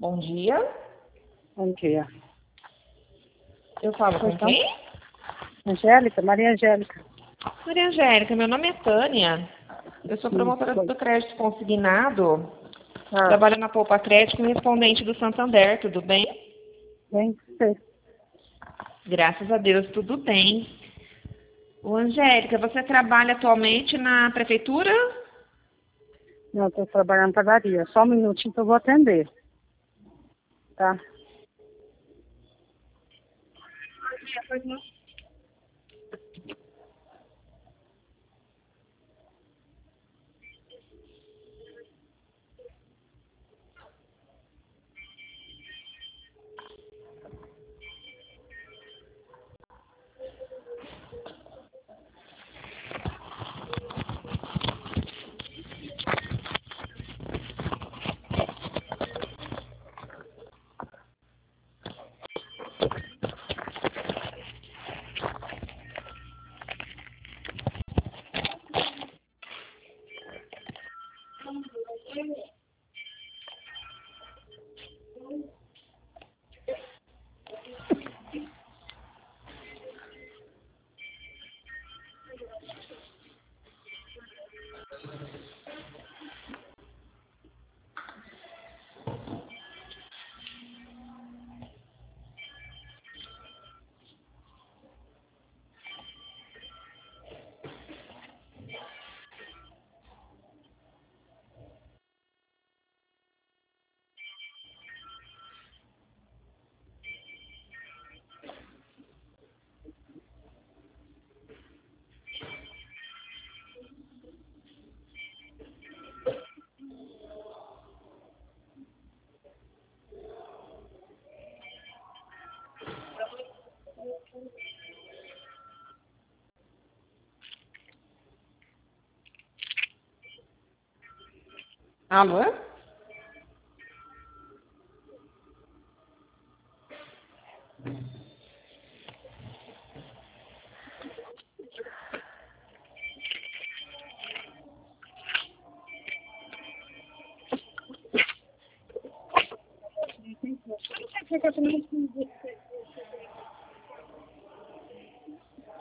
Bom dia. Bom dia. Eu falo com Então, quem? Angélica, Maria Angélica. Maria Angélica, meu nome é Tânia. Eu sou promotora Foi. do crédito consignado. Ah, Trabalho na Poupa Crédito correspondente do Santander, tudo bem? bem, sei. Graças a Deus, tudo bem. Ô, Angélica, você trabalha atualmente na prefeitura? Não, estou trabalhando na padaria. Só um minutinho que eu vou atender. Tá? Alô? Fica comigo.